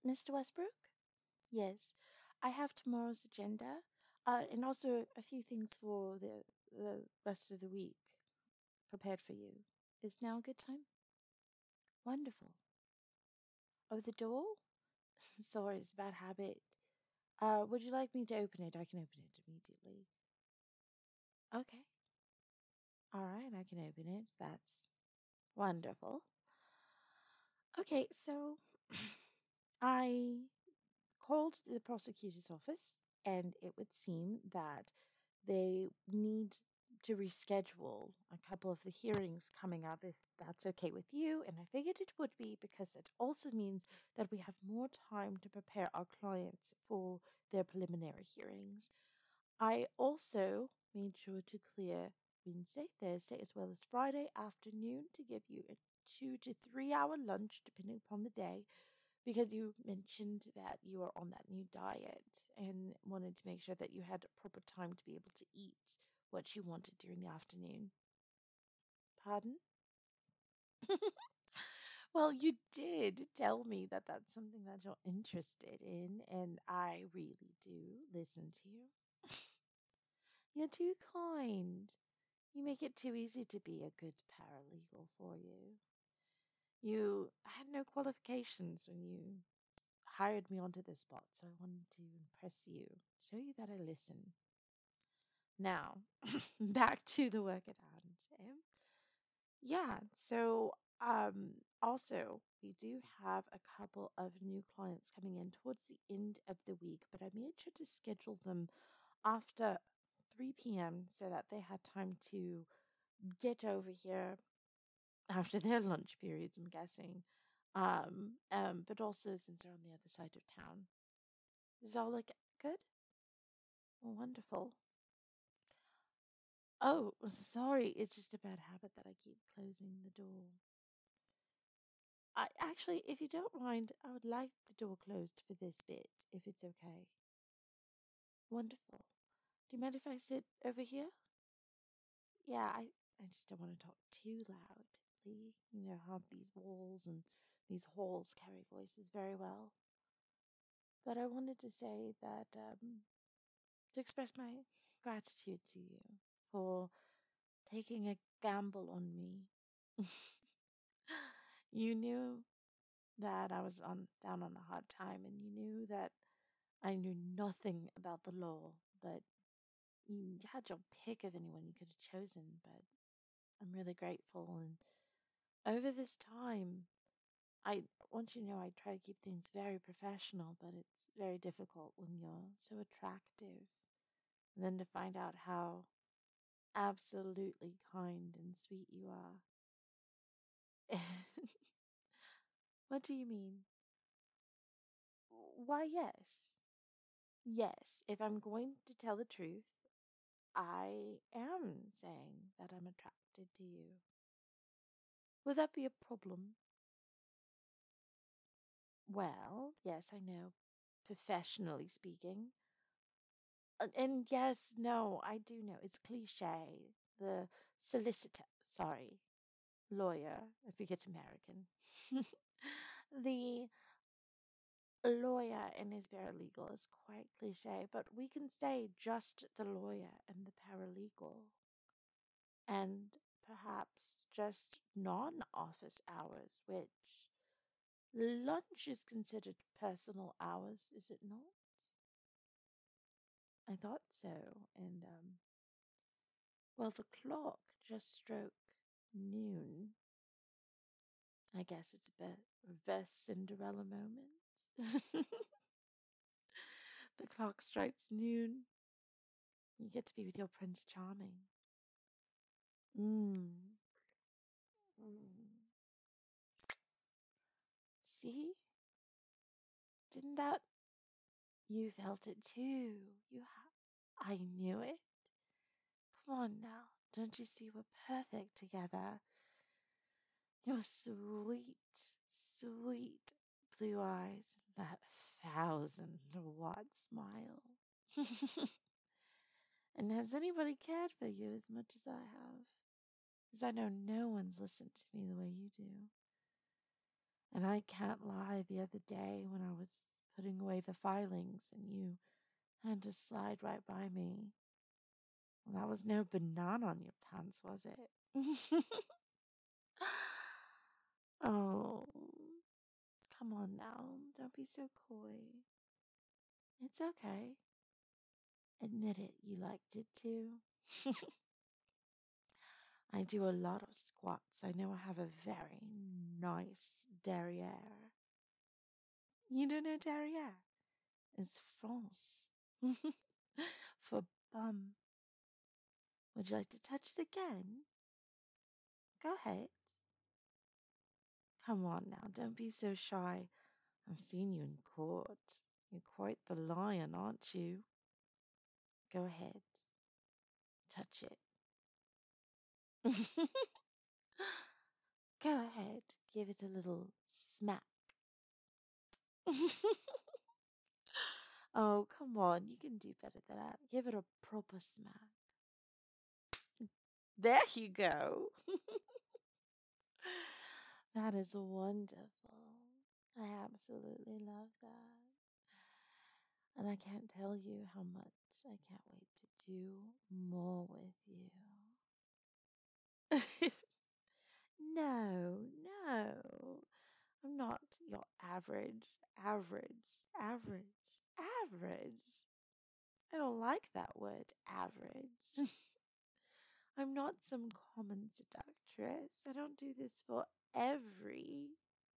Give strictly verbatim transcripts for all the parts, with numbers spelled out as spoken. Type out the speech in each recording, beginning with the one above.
Mister Westbrook? Yes, I have tomorrow's agenda, uh, and also a few things for the the rest of the week prepared for you. Is now a good time? Wonderful. Oh, the door? Sorry, it's a bad habit. Uh, would you like me to open it? I can open it immediately. Okay. All right, I can open it. That's wonderful. Okay, so I called the prosecutor's office, and it would seem that they need to reschedule a couple of the hearings coming up, if that's okay with you. And I figured it would be because it also means that we have more time to prepare our clients for their preliminary hearings. I also made sure to clear Wednesday, Thursday, as well as Friday afternoon to give you a two to three hour lunch, depending upon the day, because you mentioned that you are on that new diet and wanted to make sure that you had proper time to be able to eat what you wanted during the afternoon. Pardon? Well, you did tell me that that's something that you're interested in, and I really do listen to you. You're too kind. You make it too easy to be a good paralegal for you. You had no qualifications when you hired me onto this spot, so I wanted to impress you, show you that I listen. Now, back to the work at hand. eh? Yeah, so um also we do have a couple of new clients coming in towards the end of the week, but I made sure to schedule them after three p m so that they had time to get over here after their lunch periods, I'm guessing. Um, um, but also since they're on the other side of town. Does all look good? Oh, wonderful. Oh, sorry. It's just a bad habit that I keep closing the door. I actually, if you don't mind, I would like the door closed for this bit, if it's okay. Wonderful. Do you mind if I sit over here? Yeah, I, I just don't want to talk too loudly. You know how these walls and these halls carry voices very well. But I wanted to say that um, to express my gratitude to you for taking a gamble on me. You knew that I was on down on a hard time, and you knew that I knew nothing about the law, but you had your pick of anyone you could have chosen. But I'm really grateful, and over this time, I want you to know I try to keep things very professional, but it's very difficult when you're so attractive. And then to find out how absolutely kind and sweet you are. What do you mean? Why, yes. Yes, if I'm going to tell the truth, I am saying that I'm attracted to you. Would that be a problem? Well, yes, I know, professionally speaking. Uh, And yes, no, I do know. It's cliche. The solicitor, sorry, lawyer, if you get American. The lawyer and his paralegal is quite cliche, but we can say just the lawyer and the paralegal, and perhaps just non office hours, which lunch is considered personal hours, is it not? I thought so. And, um, well, the clock just struck noon. I guess it's a bit reverse Cinderella moment. The clock strikes noon. You get to be with your Prince Charming. Mm. Mm. See? Didn't that? You felt it too. You ha- I knew it. Come on now. Don't you see we're perfect together? Your sweet, sweet blue eyes, and that thousand watt smile. And has anybody cared for you as much as I have? Because I know no one's listened to me the way you do. And I can't lie, the other day when I was putting away the filings and you had to slide right by me, well, that was no banana on your pants, was it? Oh, come on now. Don't be so coy. It's okay. Admit it, you liked it too. I do a lot of squats. I know I have a very nice derriere. You don't know derriere? It's France for bum. Would you like to touch it again? Go ahead. Come on now, don't be so shy. I've seen you in court. You're quite the lion, aren't you? Go ahead. Touch it. Go ahead. Give it a little smack. Oh, come on. You can do better than that. Give it a proper smack. There you go. That is wonderful. I absolutely love that. And I can't tell you how much I can't wait to do more with you. No, no. I'm not your average, average, average, average. I don't like that word, average. I'm not some common seductress. I don't do this for every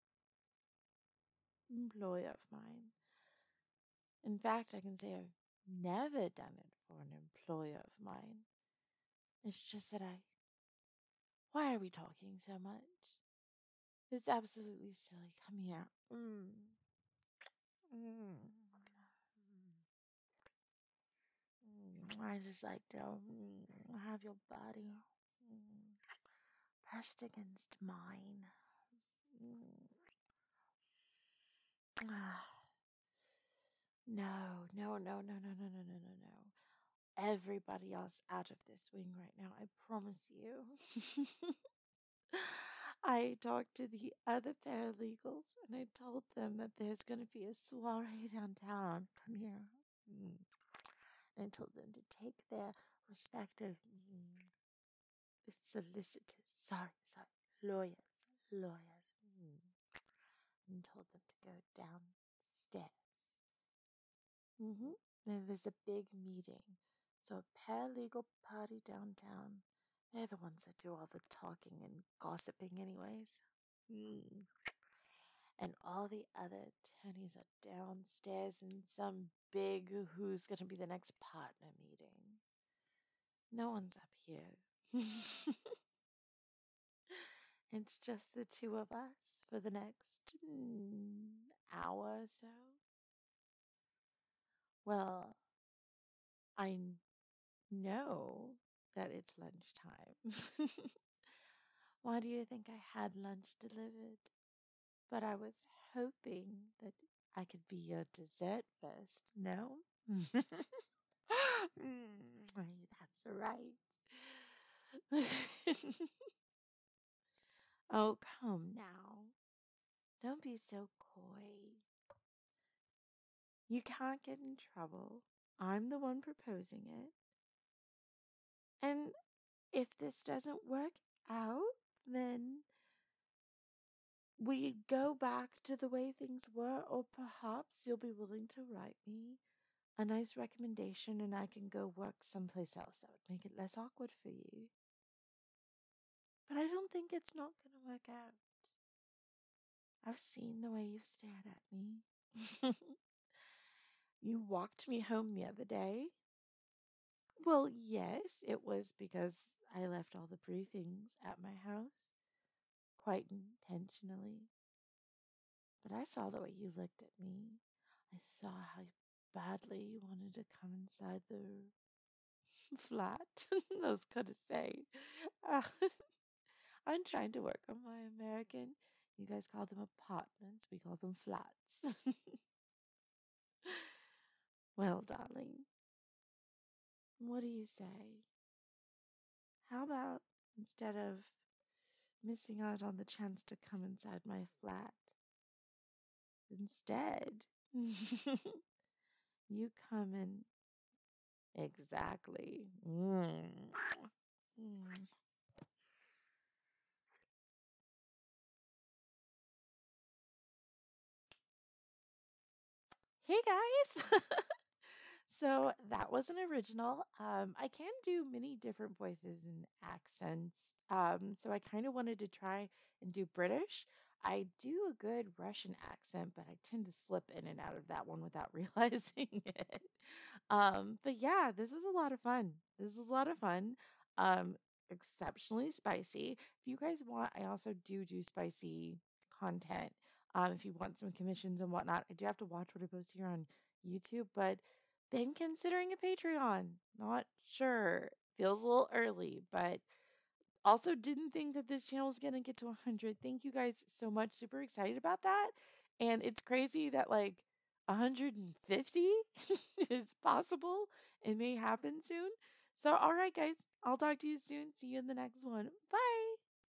employer of mine. In fact, I can say I've never done it for an employer of mine. It's just that I. Why are we talking so much? It's absolutely silly. Come here. Mm. Mm. Mm. I just like to mm, have your body mm, pressed against mine. Mm. Ah. No, no, no, no, no, no, no, no, no, no. Everybody else out of this wing right now, I promise you. I talked to the other paralegals and I told them that there's going to be a soiree downtown. Come here. Mm. And I told them to take their respective mm, solicitors, sorry, sorry, lawyers, lawyers, mm, and told them to go downstairs. Mm-hmm. Then there's a big meeting. So a paralegal party downtown. They're the ones that do all the talking and gossiping anyways. Mm. And all the other attorneys are downstairs in some big who's going to be the next partner meeting. No one's up here. It's just the two of us for the next mm, hour or so. Well, I know that it's lunchtime. Why do you think I had lunch delivered? But I was hoping that I could be your dessert first, no? Mm, that's right. Oh, come now. Don't be so coy. You can't get in trouble. I'm the one proposing it. And if this doesn't work out, then we go back to the way things were, or perhaps you'll be willing to write me a nice recommendation and I can go work someplace else that would make it less awkward for you. But I don't think it's not going to work out. I've seen the way you've stared at me. You walked me home the other day. Well, yes, it was because I left all the briefings at my house, quite intentionally. But I saw the way you looked at me. I saw how badly you wanted to come inside the flat. I was gonna say. Uh, I'm trying to work on my American. You guys call them apartments, we call them flats. Well, darling, what do you say? How about instead of missing out on the chance to come inside my flat, instead. You come in exactly. Mm. Mm. Hey guys. So that was an original. Um, I can do many different voices and accents. Um, so I kind of wanted to try and do British. I do a good Russian accent, but I tend to slip in and out of that one without realizing it. Um, but yeah, this was a lot of fun. This is a lot of fun. Um, Exceptionally spicy. If you guys want, I also do do spicy content. Um, if you want some commissions and whatnot, I do have to watch what I post here on YouTube, but been considering a Patreon. Not sure. Feels a little early, but also didn't think that this channel was going to get to one hundred. Thank you guys so much. Super excited about that. And it's crazy that like one hundred fifty is possible. It may happen soon. So, all right, guys, I'll talk to you soon. See you in the next one. Bye.